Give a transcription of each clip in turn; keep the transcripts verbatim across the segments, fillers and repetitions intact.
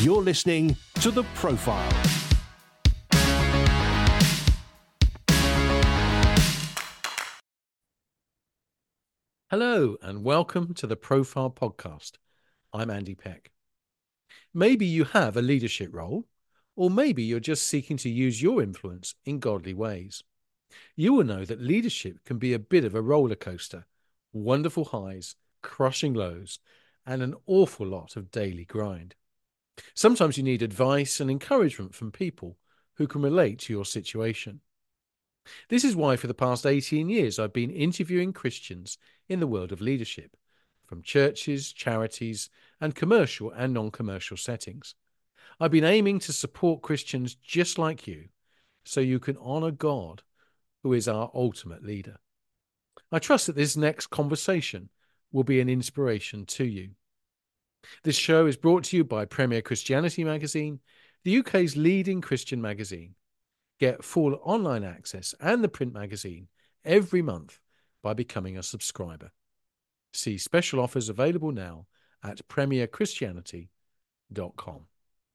You're listening to The Profile. Hello and welcome to the Profile Podcast. I'm Andy Peck. Maybe you have a leadership role, or maybe you're just seeking to use your influence in godly ways. You will know that leadership can be a bit of a roller coaster, wonderful highs, crushing lows, and an awful lot of daily grind. Sometimes you need advice and encouragement from people who can relate to your situation. This is why for the past eighteen years I've been interviewing Christians in the world of leadership, from churches, charities, and commercial and non-commercial settings. I've been aiming to support Christians just like you, so you can honour God, who is our ultimate leader. I trust that this next conversation will be an inspiration to you. This show is brought to you by Premier Christianity Magazine, the U K's leading Christian magazine. Get full online access and the print magazine every month by becoming a subscriber. See special offers available now at premier christianity dot com.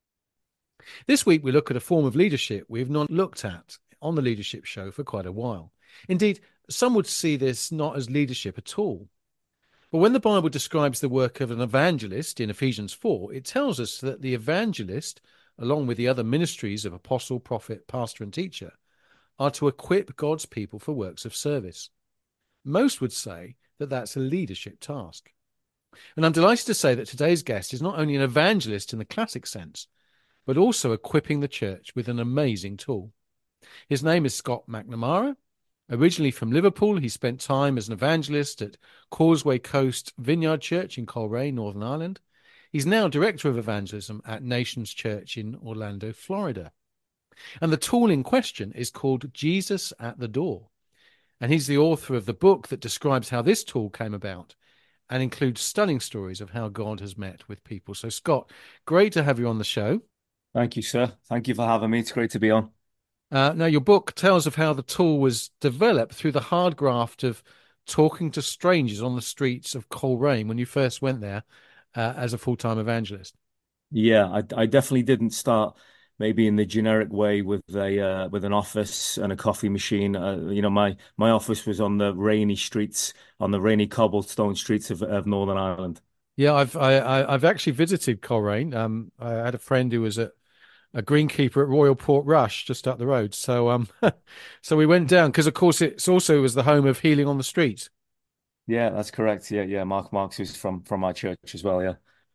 This week we look at a form of leadership we've not looked at on the Leadership Show for quite a while. Indeed, some would see this not as leadership at all. But when the Bible describes the work of an evangelist in Ephesians four, it tells us that the evangelist, along with the other ministries of apostle, prophet, pastor and teacher, are to equip God's people for works of service. Most would say that that's a leadership task. And I'm delighted to say that today's guest is not only an evangelist in the classic sense, but also equipping the church with an amazing tool. His name is Scott McNamara. Originally from Liverpool, he spent time as an evangelist at Causeway Coast Vineyard Church in Coleraine, Northern Ireland. He's now Director of Evangelism at Nations Church in Orlando, Florida. And the tool in question is called Jesus at the Door. And he's the author of the book that describes how this tool came about and includes stunning stories of how God has met with people. So, Scott, great to have you on the show. Thank you, sir. Thank you for having me. It's great to be on. Uh, now, your book tells of how the tool was developed through the hard graft of talking to strangers on the streets of Coleraine when you first went there uh, as a full-time evangelist. Yeah, I, I definitely didn't start maybe in the generic way with a uh, with an office and a coffee machine. Uh, you know, my my office was on the rainy streets, on the rainy cobblestone streets of, of Northern Ireland. Yeah, I've I, I, I've actually visited Coleraine. Um, I had a friend who was a, a greenkeeper at Royal Port Rush just up the road. So um, so we went down because, of course, it's also was the home of Healing on the Street. Yeah, that's correct. Yeah, yeah. Mark Marks is from from my church as well. Yeah.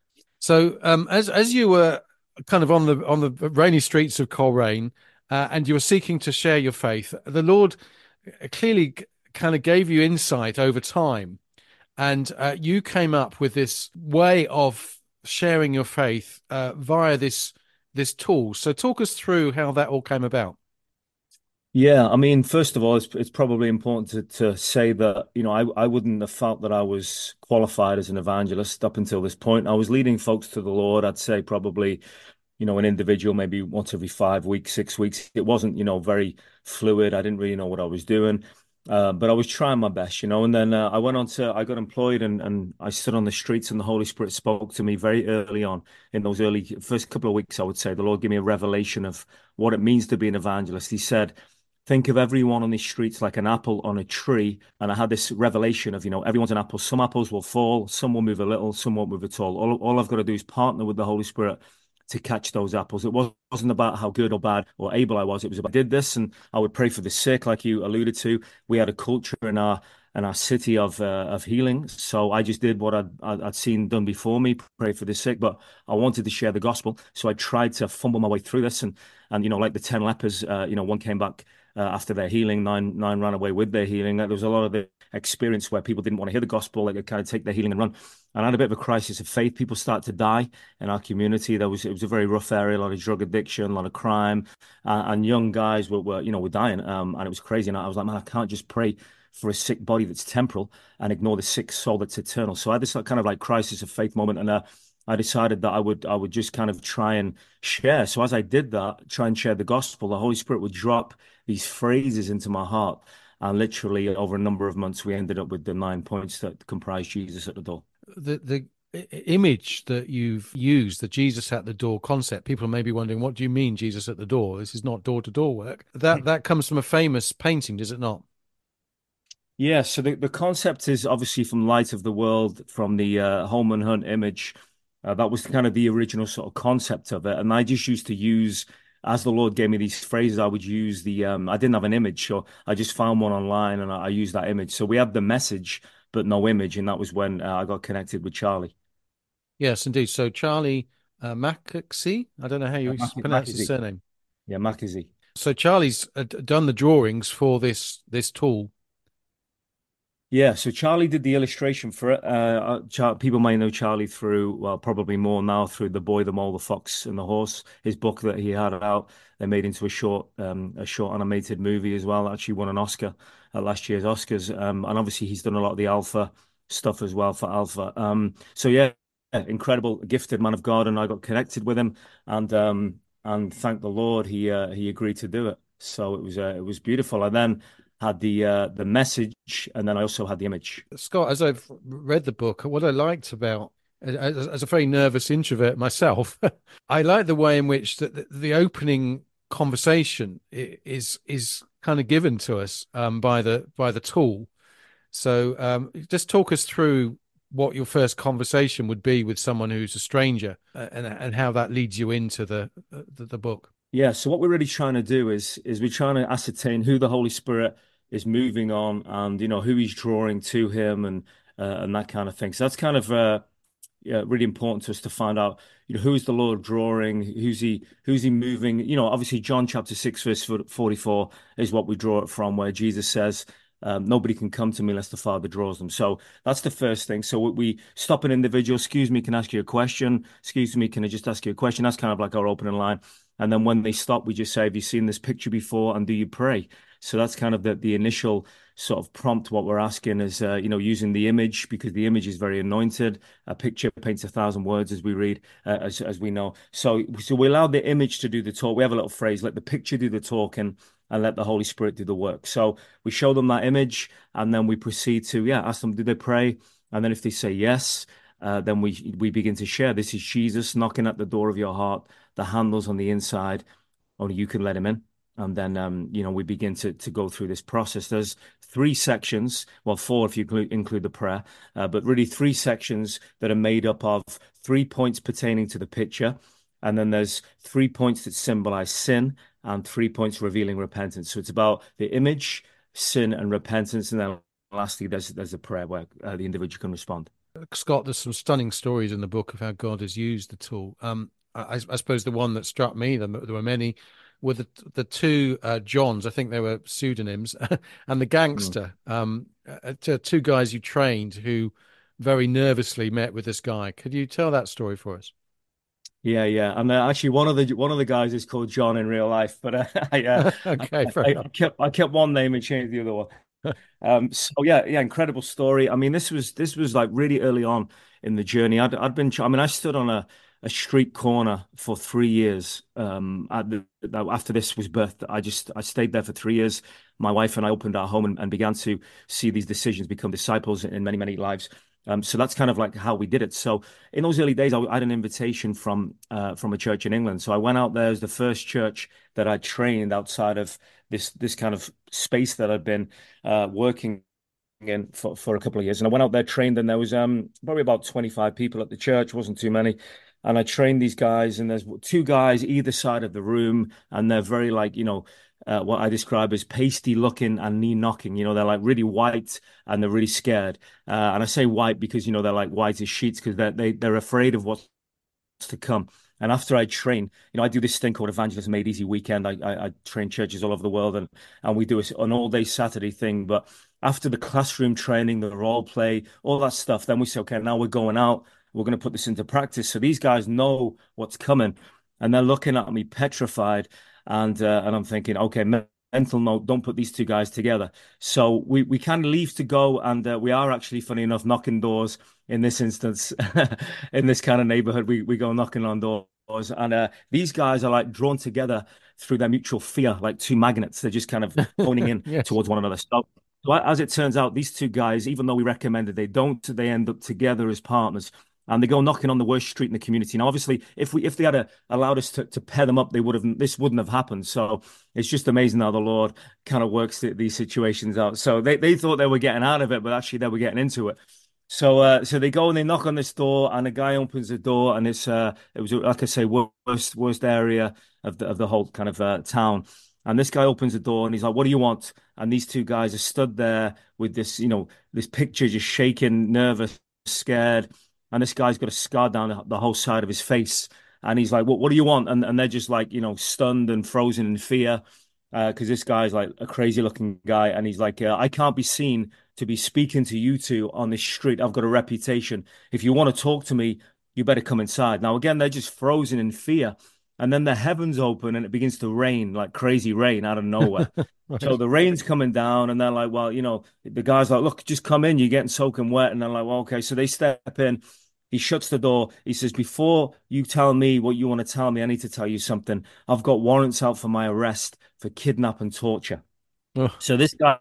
So um, as as you were kind of on the on the rainy streets of Coleraine, uh, and you were seeking to share your faith, the Lord clearly kind of gave you insight over time, and uh, you came up with this way of sharing your faith uh, via this this tool. So talk us through how that all came about. Yeah, I mean, first of all, it's it's probably important to to say that, you know, I I wouldn't have felt that I was qualified as an evangelist up until this point. I was leading folks to the Lord, I'd say probably, you know, an individual maybe once every five weeks, six weeks. It wasn't, you know, very fluid. I didn't really know what I was doing. Uh, but I was trying my best, you know, and then uh, I went on to, I got employed and, and I stood on the streets and the Holy Spirit spoke to me very early on in those early first couple of weeks, I would say. The Lord gave me a revelation of what it means to be an evangelist. He said, think of everyone on these streets like an apple on a tree. And I had this revelation of, you know, everyone's an apple. Some apples will fall, some will move a little, some won't move at all. All, all I've got to do is partner with the Holy Spirit to catch those apples. It wasn't about how good or bad or able I was. It was about I did this and I would pray for the sick, like you alluded to. We had a culture in our in our city of uh, of healing. So I just did what I'd, I'd seen done before me, pray for the sick, but I wanted to share the gospel. So I tried to fumble my way through this. And, and you know, like the ten lepers, uh, you know, one came back uh, after their healing, nine, nine ran away with their healing. There was a lot of the experience where people didn't want to hear the gospel, like they kind of take their healing and run. And I had a bit of a crisis of faith. People started to die in our community. There was it was a very rough area, a lot of drug addiction, a lot of crime, uh, and young guys were, were you know were dying. Um, and it was crazy. And I was like, man, I can't just pray for a sick body that's temporal and ignore the sick soul that's eternal. So I had this kind of like crisis of faith moment, and uh, I decided that I would I would just kind of try and share. So as I did that, try and share the gospel, the Holy Spirit would drop these phrases into my heart. And literally over a number of months, we ended up with the nine points that comprise Jesus at the door. The the image that you've used, the Jesus at the door concept, people may be wondering, what do you mean Jesus at the door? This is not door-to-door work. That that comes from a famous painting, does it not? Yeah, so the, the concept is obviously from Light of the World, from the uh, Holman Hunt image. Uh, that was kind of the original sort of concept of it. And I just used to use, as the Lord gave me these phrases, I would use the, um, I didn't have an image, so I just found one online and I, I used that image. So we have the message, but no image. And that was when uh, I got connected with Charlie. Yes, indeed. So Charlie uh, Mackesy, I don't know how Uh, you Mac- pronounce his Mackenzie. surname. Yeah, Mackenzie. So Charlie's uh, d- done the drawings for this this tool. Yeah, so Charlie did the illustration for it. Uh, uh, Char people may know Charlie through, well, probably more now through The Boy, the Mole, the Fox, and the Horse, his book that he had out. They made into a short, um, a short animated movie as well. Actually won an Oscar at last year's Oscars. Um, and obviously he's done a lot of the Alpha stuff as well for Alpha. Um, so yeah, incredible, gifted man of God, and I got connected with him, and um, and thank the Lord he uh, he agreed to do it. So it was uh, it was beautiful. And then had the uh, the message, and then I also had the image. Scott, as I've read the book, what I liked about, as, as a very nervous introvert myself, I like the way in which the, the, the opening conversation is is kind of given to us um, by the by the tool. So um, just talk us through what your first conversation would be with someone who's a stranger, uh, and and how that leads you into the the, the book. Yeah, so what we're really trying to do is is we're trying to ascertain who the Holy Spirit is moving on, and you know who he's drawing to him, and uh, and that kind of thing. So that's kind of uh, yeah, really important to us to find out, you know, who's the Lord drawing, who's he, who's he moving. You know, obviously John chapter six verse forty-four is what we draw it from, where Jesus says, um, "Nobody can come to me unless the Father draws them." So that's the first thing. So we stop an individual. Excuse me, can I ask you a question? Excuse me, can I just ask you a question? That's kind of like our opening line. And then when they stop, we just say, "Have you seen this picture before? And do you pray?" So that's kind of the the initial sort of prompt. What we're asking is, uh, you know, using the image, because the image is very anointed. A picture paints a thousand words, as we read, uh, as as we know. So so we allow the image to do the talk. We have a little phrase: "Let the picture do the talking, and let the Holy Spirit do the work." So we show them that image, and then we proceed to yeah, ask them, do they pray? And then if they say yes, uh, then we we begin to share. This is Jesus knocking at the door of your heart. The handle's on the inside. Only you can let him in. And then, um, you know, we begin to to go through this process. There's three sections, well, four if you include, include the prayer, uh, but really three sections that are made up of three points pertaining to the picture. And then there's three points that symbolize sin and three points revealing repentance. So it's about the image, sin, and repentance. And then lastly, there's there's a prayer where uh, the individual can respond. Scott, there's some stunning stories in the book of how God has used the tool. Um, I, I suppose the one that struck me, there, there were many, were the the two uh, Johns. I think they were pseudonyms, and the gangster. Mm. Um, uh, two guys you trained who very nervously met with this guy. Could you tell that story for us? Yeah, yeah, and uh, actually, one of the one of the guys is called John in real life, but uh, I, uh, okay, I, I, I kept I kept one name and changed the other one. Um, so yeah, yeah, incredible story. I mean, this was this was like really early on in the journey. I'd I'd been, I mean, I stood on a a street corner for three years. Um, at the, after this was birthed, I just I stayed there for three years. My wife and I opened our home and, and began to see these decisions become disciples in many many lives. Um, so that's kind of like how we did it. So in those early days, I, I had an invitation from uh, from a church in England. So I went out there as the first church that I trained outside of this this kind of space that I'd been uh, working in for, for a couple of years. And I went out there, trained, and there was um, probably about twenty-five people at the church, wasn't too many. And I trained these guys, and there's two guys either side of the room, and they're very like, you know, Uh, what I describe as pasty looking and knee knocking. You know, they're like really white and they're really scared. Uh, and I say white because, you know, they're like white as sheets because they're, they, they're afraid of what's to come. And after I train, you know, I do this thing called Evangelism Made Easy Weekend. I, I, I train churches all over the world, and, and we do an all day Saturday thing. But after the classroom training, the role play, all that stuff, then we say, okay, now we're going out. We're going to put this into practice. So these guys know what's coming, and they're looking at me petrified. And uh, and I'm thinking, okay, mental note, don't put these two guys together. So we we kind of leave to go, and uh, we are actually, funny enough, knocking doors in this instance, in this kind of neighborhood. We we go knocking on doors, and uh, these guys are like drawn together through their mutual fear, like two magnets. They're just kind of honing in yes. towards one another. So, so as it turns out, these two guys, even though we recommended they don't, they end up together as partners. And they go knocking on the worst street in the community. Now, obviously, if we if they had a, allowed us to, to pair them up, they would have this wouldn't have happened. So it's just amazing how the Lord kind of works the, these situations out. So they, they thought they were getting out of it, but actually they were getting into it. So uh, so they go and they knock on this door, and a guy opens the door, and it's uh it was, like I say, worst worst area of the of the whole kind of uh, town. And this guy opens the door and he's like, "What do you want?" And these two guys are stood there with this, you know, this picture, just shaking, nervous, scared. And this guy's got a scar down the, the whole side of his face. And he's like, "What what do you want?" And and they're just like, you know, stunned and frozen in fear. Because uh, this guy's like a crazy looking guy, and he's like, uh, "I can't be seen to be speaking to you two on this street. I've got a reputation. If you want to talk to me, you better come inside." Now, again, they're just frozen in fear. And then the heavens open and it begins to rain, like crazy rain out of nowhere. Right. So the rain's coming down, and they're like, "Well, you know," the guy's like, "Look, just come in. You're getting soaking wet." And they're like, "Well, okay." So they step in. He shuts the door. He says, "Before you tell me what you want to tell me, I need to tell you something. I've got warrants out for my arrest for kidnap and torture." Oh, So this guy,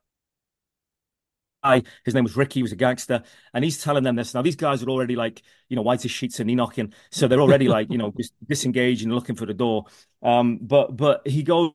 his name was Ricky, he was a gangster, and he's telling them this. Now, these guys are already like, you know, white as sheets and knocking. So they're already like, you know, just disengaged and looking for the door. Um, but but he goes,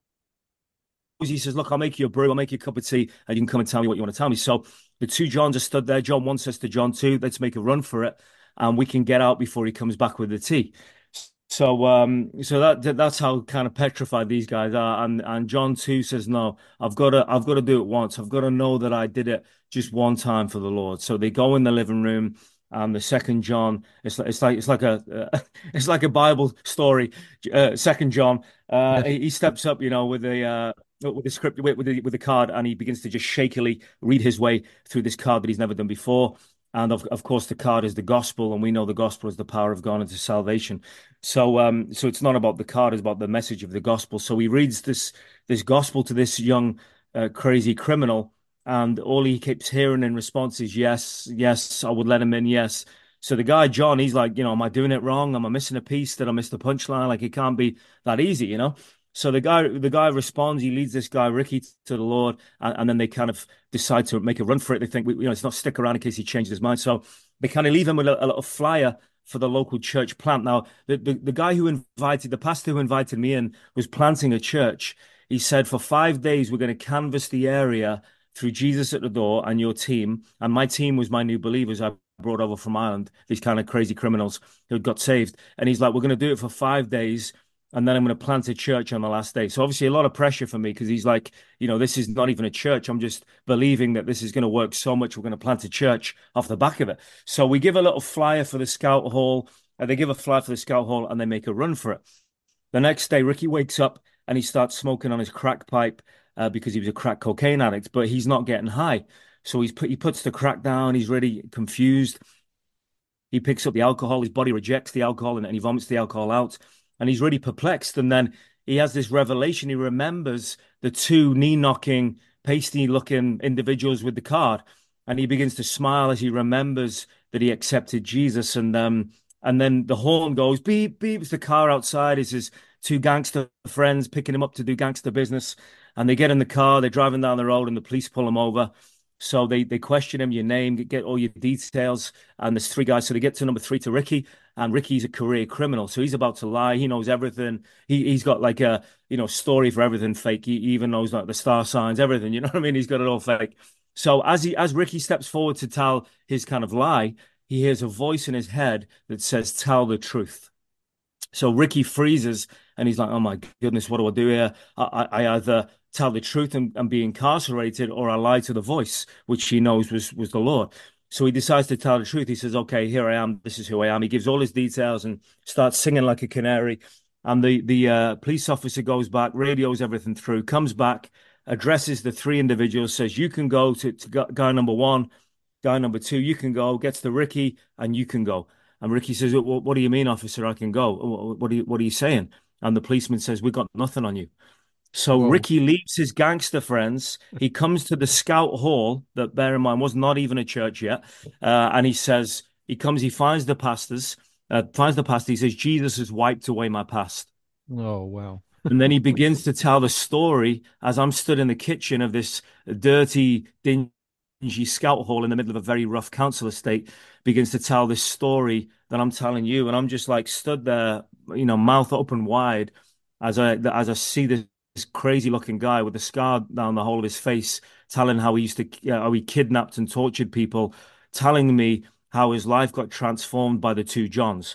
he says, "Look, I'll make you a brew, I'll make you a cup of tea, and you can come and tell me what you want to tell me." So the two Johns are stood there. John one says to John two, "Let's make a run for it, and we can get out before he comes back with the tea." So um so that that's how kind of petrified these guys are. And and John two says, "No, I've got to I've got to do it once. I've got to know that I did it just one time for the Lord." So they go in the living room, and the second John, it's like it's like it's like a uh, it's like a Bible story. Uh, second John, uh, yes. he, he steps up, you know, with a uh, with the script with, with the with the card, and he begins to just shakily read his way through this card that he's never done before. And of of course, the card is the gospel, and we know the gospel is the power of God into salvation. So, um, so it's not about the card; it's about the message of the gospel. So he reads this this gospel to this young, uh, crazy criminal, and all he keeps hearing in response is "Yes, yes, I would let him in, yes." So the guy John, he's like, you know, "Am I doing it wrong? Am I missing a piece? Did I miss the punchline? Like, it can't be that easy, you know." So the guy, the guy responds. He leads this guy Ricky to the Lord, and, and then they kind of decide to make a run for it. They think, you know, it's not stick around in case he changes his mind. So they kind of leave him with a, a little flyer for the local church plant. Now, the, the the guy who invited, the pastor who invited me in, was planting a church. He said, "For five days, we're going to canvass the area through Jesus at the door and your team." And my team was my new believers I brought over from Ireland, these kind of crazy criminals who had got saved. And he's like, "We're going to do it for five days. And then I'm going to plant a church on the last day." So obviously a lot of pressure for me, because he's like, you know, this is not even a church. I'm just believing that this is going to work so much. We're going to plant a church off the back of it. So we give a little flyer for the scout hall. And they give a flyer for the scout hall, and they make a run for it. The next day, Ricky wakes up and he starts smoking on his crack pipe uh, because he was a crack cocaine addict, but he's not getting high. So he's put, he puts the crack down. He's really confused. He picks up the alcohol. His body rejects the alcohol, and, and he vomits the alcohol out. And he's really perplexed. And then he has this revelation. He remembers the two knee-knocking, pasty-looking individuals with the card. And he begins to smile as he remembers that he accepted Jesus. And um, and then the horn goes, beep, beep. It's the car outside. It's his two gangster friends picking him up to do gangster business. And they get in the car. They're driving down the road, and the police pull him over. So they they question him, your name, get all your details. And there's three guys. So they get to number three, to Ricky. And Ricky's a career criminal. So he's about to lie. He knows everything. He, he's got like a, you know, story for everything fake. He even knows like the star signs, everything. You know what I mean? He's got it all fake. So as he as Ricky steps forward to tell his kind of lie, he hears a voice in his head that says, "Tell the truth." So Ricky freezes, and he's like, "Oh my goodness, what do I do here? I, I either tell the truth and, and be incarcerated, or I lie to the voice," which he knows was was the Lord. So he decides to tell the truth. He says, "Okay, here I am. This is who I am." He gives all his details and starts singing like a canary. And the the uh, police officer goes back, radios everything through, comes back, addresses the three individuals, says, "You can go to, to guy number one, guy number two, you can go," gets to Ricky, "And you can go." And Ricky says, "What, what do you mean, officer, I can go? What are you, what are you saying?" And the policeman says, "We got nothing on you." So Whoa. Ricky leaves his gangster friends. He comes to the scout hall that, bear in mind, was not even a church yet. Uh, and he says, he comes, he finds the pastors, uh, finds the pastor. He says, "Jesus has wiped away my past." Oh, wow. And then he begins to tell the story as I'm stood in the kitchen of this dirty, dingy scout hall in the middle of a very rough council estate begins to tell this story that I'm telling you, and I'm just like stood there, you know, mouth open wide as I as I see this, this crazy looking guy with a scar down the whole of his face, telling how he used to uh, how he kidnapped and tortured people, telling me how his life got transformed by the two Johns.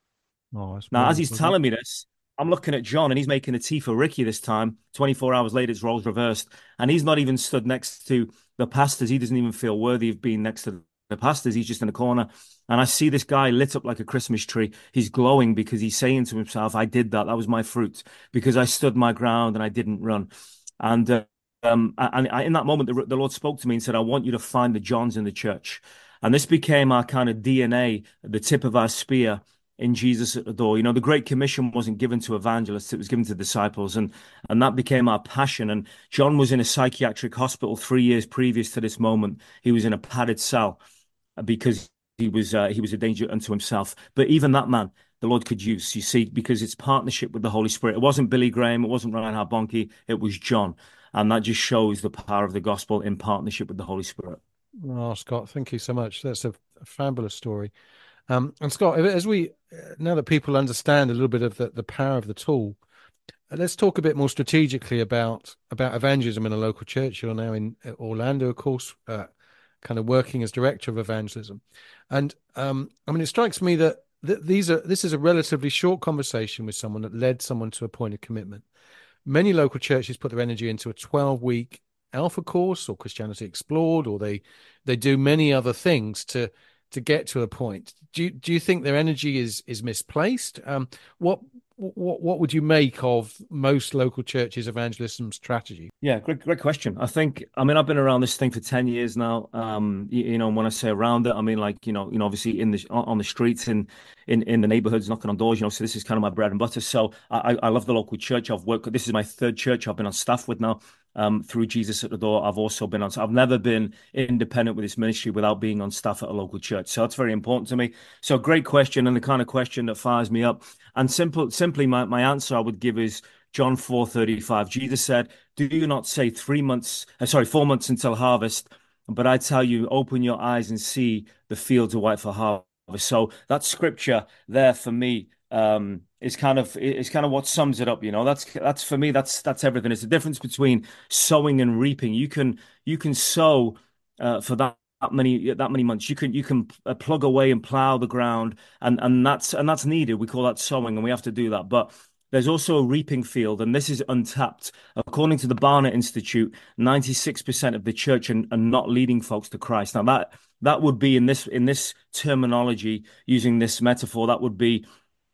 Oh, that's Now, as brilliant, he's isn't it? telling me this, I'm looking at John and he's making a tea for Ricky this time. twenty-four hours later, it's roles reversed. And he's not even stood next to the pastors. He doesn't even feel worthy of being next to the pastors. He's just in a corner. And I see this guy lit up like a Christmas tree. He's glowing because he's saying to himself, I did that. That was my fruit because I stood my ground and I didn't run. And, uh, um, and I, in that moment, the, the Lord spoke to me and said, I want you to find the Johns in the church. And this became our kind of D N A, the tip of our spear in Jesus at the door. You know, the Great Commission wasn't given to evangelists, it was given to disciples. And and that became our passion. And John was in a psychiatric hospital three years previous to this moment. He was in a padded cell because he was uh, he was a danger unto himself. But even that man, the Lord could use, you see, because it's partnership with the Holy Spirit. It wasn't Billy Graham, it wasn't Reinhard Bonnke, it was John. And that just shows the power of the gospel in partnership with the Holy Spirit. Oh, Scott, thank you so much. That's a, a fabulous story. Um, and Scott, as we now that people understand a little bit of the, the power of the tool, uh, let's talk a bit more strategically about about evangelism in a local church. You're now in Orlando, of course, uh, kind of working as director of evangelism. And um, I mean, it strikes me that th these are this is a relatively short conversation with someone that led someone to a point of commitment. Many local churches put their energy into a twelve week Alpha course or Christianity Explored, or they they do many other things to to get to a point. Do you, do you think their energy is is misplaced? Um, what what what would you make of most local churches' evangelism strategy? Yeah, great, great question. I think, I mean, I've been around this thing for ten years now. Um, you, you know, when I say around it, I mean, like, you know, you know, obviously in the, on the streets and in, in the neighborhoods, knocking on doors, you know, so this is kind of my bread and butter. So I, I love the local church. I've worked, this is my third church I've been on staff with now. Um, through Jesus at the Door, I've also been on, so I've never been independent with this ministry without being on staff at a local church. So that's very important to me. So great question, and the kind of question that fires me up. And simple, simply my, my answer I would give is John four thirty-five. Jesus said, do you not say three months, uh, sorry, four months until harvest, but I tell you, open your eyes and see the fields are white for harvest. So that scripture there for me, um, is kind of is kind of what sums it up. You know, that's that's for me. That's that's everything. It's the difference between sowing and reaping. You can you can sow uh, for that. That many that many months you can you can uh, plug away and plow the ground, and and that's and that's needed. We call that sowing, and we have to do that. But there's also a reaping field, and this is untapped. According to the Barna Institute, ninety-six percent of the church are, are not leading folks to Christ. Now that that would be in this in this terminology, using this metaphor, that would be,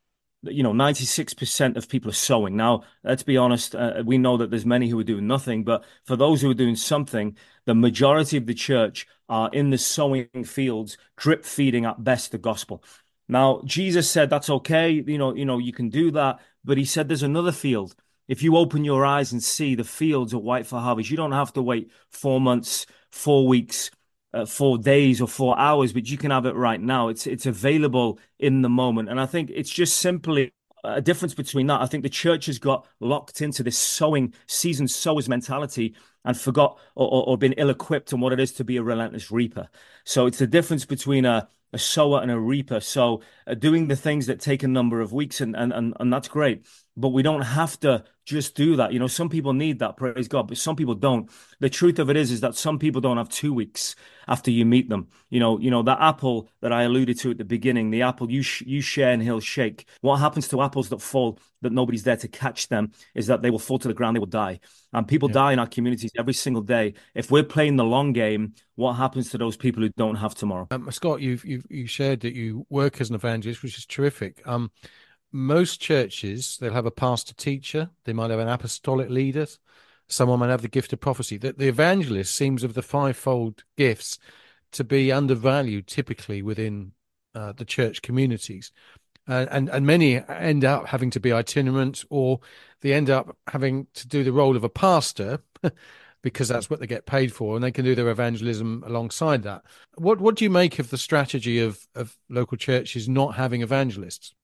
you know, ninety-six percent of people are sowing. Now, let's be honest, uh, we know that there's many who are doing nothing, but for those who are doing something, the majority of the church are in the sowing fields, drip feeding at best the gospel. Now, Jesus said that's okay, you know, you know, you can do that, but he said there's another field. If you open your eyes and see the fields are white for harvest, you don't have to wait four months, four weeks, uh, four days or four hours, but you can have it right now. It's it's available in the moment. And I think it's just simply a difference between that. I think the church has got locked into this sowing, seasoned sowers mentality and forgot or, or, or been ill-equipped on what it is to be a relentless reaper. So it's the difference between a a sower and a reaper. So uh, doing the things that take a number of weeks, and, and and and that's great. But we don't have to just do that. You know, some people need that, praise God, but some people don't. The truth of it is, is that some people don't have two weeks after you meet them. You know, you know, that apple that I alluded to at the beginning, the apple you sh you share and he'll shake. What happens to apples that fall, that nobody's there to catch them, is that they will fall to the ground, they will die. And people Yeah. die in our communities every single day. If we're playing the long game, what happens to those people who don't have tomorrow? Um, Scott, you've you've you shared that you work as an evangelist, which is terrific. Um, most churches, they'll have a pastor teacher, they might have an apostolic leader, someone might have the gift of prophecy. That the evangelist seems, of the fivefold gifts, to be undervalued typically within uh, the church communities. Uh, and and many end up having to be itinerant, or they end up having to do the role of a pastor because that's what they get paid for, and they can do their evangelism alongside that. What what do you make of the strategy of of local churches not having evangelists?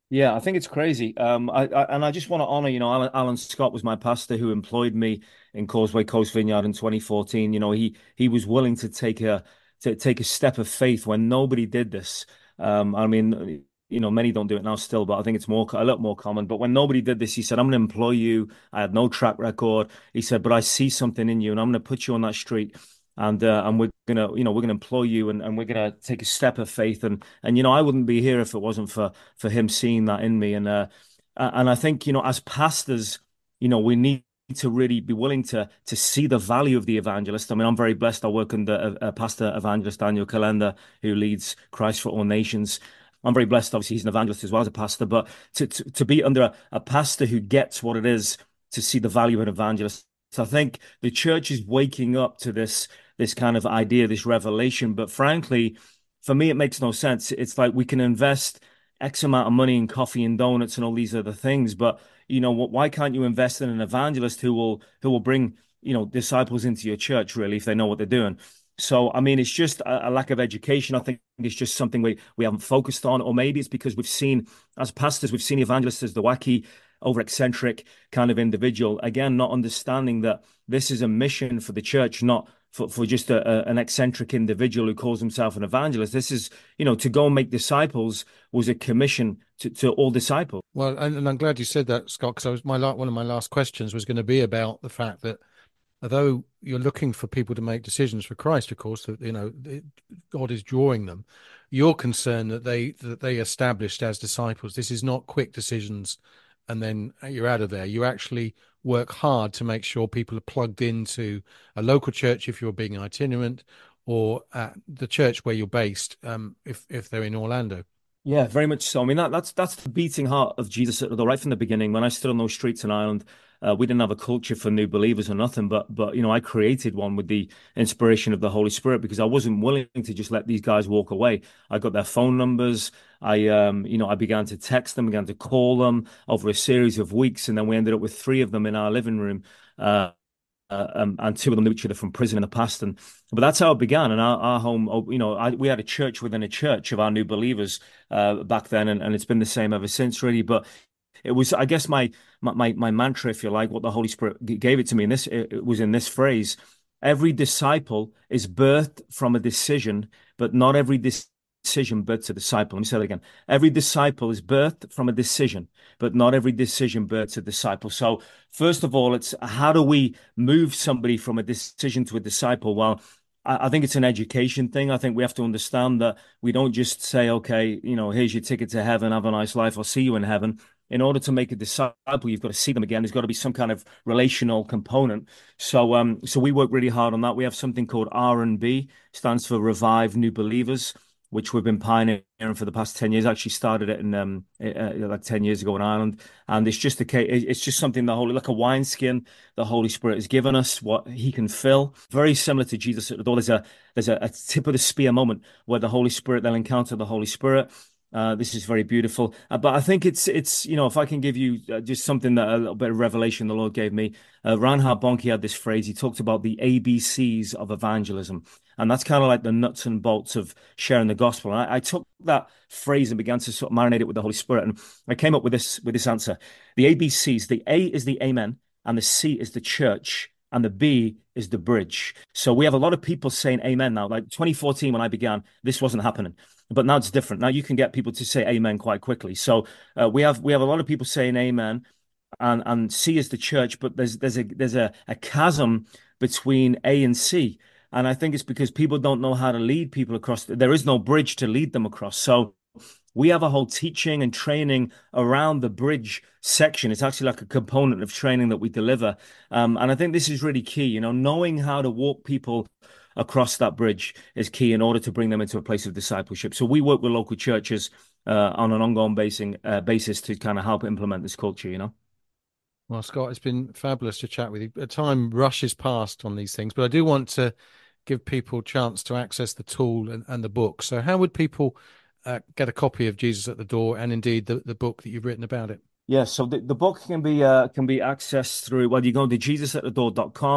Yeah, I think it's crazy. Um, I, I and I just want to honor, you know, Alan, Alan Scott was my pastor who employed me in Causeway Coast Vineyard in twenty fourteen. You know, he he was willing to take a to take a step of faith when nobody did this. Um, I mean, you know, many don't do it now still, but I think it's more a lot more common. But when nobody did this, he said, "I'm going to employ you." I had no track record. He said, "But I see something in you, and I'm going to put you on that street." And uh, and we're gonna, you know, we're gonna employ you, and, and we're gonna take a step of faith, and and you know, I wouldn't be here if it wasn't for for him seeing that in me. And uh, and I think, you know, as pastors, you know, we need to really be willing to to see the value of the evangelist. I mean, I'm very blessed. I work under a, a pastor evangelist, Daniel Calenda, who leads Christ for All Nations. I'm very blessed. Obviously, he's an evangelist as well as a pastor, but to to, to be under a, a pastor who gets what it is to see the value of an evangelist. So I think the church is waking up to this this kind of idea, this revelation. But frankly, for me, it makes no sense. It's like we can invest X amount of money in coffee and donuts and all these other things, but you know, why can't you invest in an evangelist who will who will bring, you know, disciples into your church, really, if they know what they're doing? So, I mean, it's just a, a lack of education. I think it's just something we we haven't focused on, or maybe it's because we've seen, as pastors, we've seen evangelists as the wacky, over eccentric kind of individual. Again, not understanding that this is a mission for the church, not for, for just a, a, an eccentric individual who calls himself an evangelist. This is, you know, to go and make disciples was a commission to, to all disciples. Well, and, and I'm glad you said that, Scott, because I was my la- one of my last questions was going to be about the fact that although you're looking for people to make decisions for Christ, of course, that you know God is drawing them. You're concerned that they that they established as disciples. This is not quick decisions, and then you're out of there. You actually work hard to make sure people are plugged into a local church if you're being itinerant, or at the church where you're based, um, if if they're in Orlando. Yeah, very much so. I mean, that, that's that's the beating heart of Jesus at the right from the beginning. When I stood on those streets in Ireland, uh, we didn't have a culture for new believers or nothing, but but you know, I created one with the inspiration of the Holy Spirit because I wasn't willing to just let these guys walk away. I got their phone numbers. I um, you know, I began to text them, began to call them over a series of weeks, and then we ended up with three of them in our living room. Uh, uh, um, and two of them knew each other from prison in the past. And but that's how it began. And our, our home, oh, you know, I, we had a church within a church of our new believers uh, back then, and, and it's been the same ever since, really. But it was, I guess, my my my mantra, if you like, what the Holy Spirit gave it to me. And this it, it was in this phrase: every disciple is birthed from a decision, but not every decision decision births a disciple. Let me say that again. Every disciple is birthed from a decision, but not every decision births a disciple. So, first of all, it's how do we move somebody from a decision to a disciple? Well, I, I think it's an education thing. I think we have to understand that we don't just say, okay, you know, here's your ticket to heaven, have a nice life, I'll see you in heaven. In order to make a disciple, you've got to see them again. There's got to be some kind of relational component. So, um, so we work really hard on that. We have something called R and B, stands for Revive New Believers, which we've been pioneering for the past ten years. I actually started it in um uh, like ten years ago in Ireland, and it's just a it's just something the Holy, like a wineskin, the Holy Spirit has given us what He can fill. Very similar to Jesus at the door. There's a there's a, a tip of the spear moment where the Holy Spirit, they'll encounter the Holy Spirit. Uh, this is very beautiful. Uh, but I think it's it's you know, if I can give you uh, just something that a little bit of revelation the Lord gave me. Uh, Reinhard Bonnke had this phrase. He talked about the A B Cs of evangelism. And that's kind of like the nuts and bolts of sharing the gospel. And I, I took that phrase and began to sort of marinate it with the Holy Spirit. And I came up with this with this answer. The A B Cs, the A is the amen, and the C is the church, and the B is the bridge. So we have a lot of people saying amen now. Like twenty fourteen, when I began, this wasn't happening. But now it's different. Now you can get people to say amen quite quickly. So uh, we have we have a lot of people saying amen, and and C is the church, but there's there's a there's a, a chasm between A and C. And I think it's because people don't know how to lead people across. There is no bridge to lead them across. So we have a whole teaching and training around the bridge section. It's actually like a component of training that we deliver. Um, and I think this is really key. You know, knowing how to walk people across that bridge is key in order to bring them into a place of discipleship. So we work with local churches uh, on an ongoing basing, uh, basis to kind of help implement this culture, you know? Well, Scott, it's been fabulous to chat with you. Time rushes past on these things, but I do want to give people a chance to access the tool and, and the book. So how would people uh, get a copy of Jesus at the Door and indeed the, the book that you've written about it? Yeah, so the, the book can be uh, can be accessed through, well, you go to jesus at the door dot com.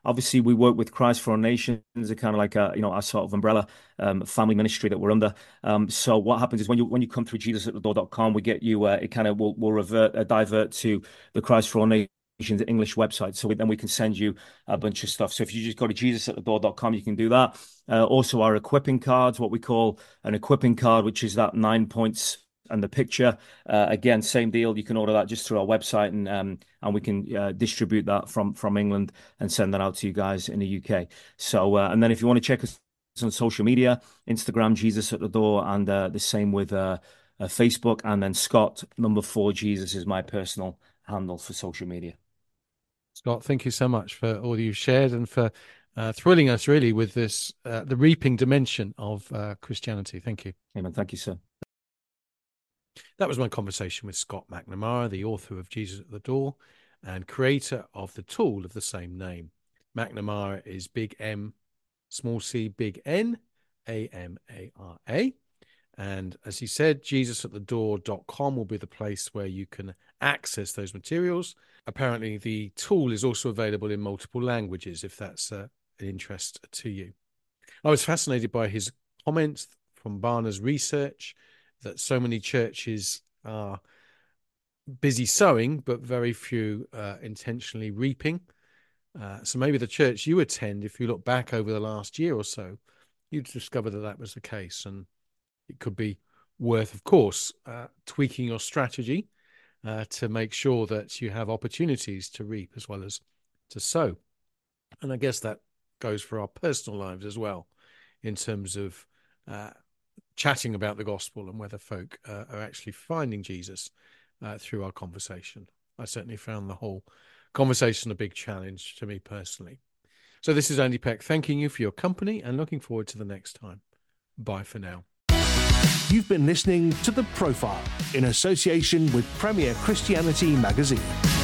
Obviously, we work with Christ for All Nations, a kind of like a, you know, our sort of umbrella um, family ministry that we're under. Um, so what happens is when you when you come through Jesus at the door dot com, we get you, uh, it kind of will will revert, uh, divert to the Christ for All Nations English website. So we, then we can send you a bunch of stuff. So if you just go to Jesus at the door dot com, you can do that. Uh, also, our equipping cards, what we call an equipping card, which is that nine points and the picture. Uh, again, same deal. You can order that just through our website, and um, and we can uh, distribute that from from England and send that out to you guys in the U K. So, uh, and then if you want to check us on social media, Instagram, Jesus at the Door, and uh, the same with uh, uh, Facebook. And then Scott, number four, Jesus is my personal handle for social media. Scott, thank you so much for all you've shared and for uh, thrilling us really with this, uh, the reaping dimension of uh, Christianity. Thank you. Amen. Thank you, sir. That was my conversation with Scott McNamara, the author of Jesus at the Door and creator of the tool of the same name. McNamara is big M, small c, big N, A M A R A. And as he said, Jesus at the door dot com will be the place where you can access those materials. Apparently, the tool is also available in multiple languages, if that's uh, an interest to you. I was fascinated by his comments from Barna's research that so many churches are busy sowing, but very few uh, intentionally reaping. Uh, so maybe the church you attend, if you look back over the last year or so, you'd discover that that was the case. And it could be worth, of course, uh, tweaking your strategy uh, to make sure that you have opportunities to reap as well as to sow. And I guess that goes for our personal lives as well, in terms of uh, chatting about the gospel and whether folk uh, are actually finding Jesus uh, through our conversation. I certainly found the whole conversation a big challenge to me personally. So this is Andy Peck thanking you for your company and looking forward to the next time. Bye for now. You've been listening to The Profile in association with Premier Christianity Magazine.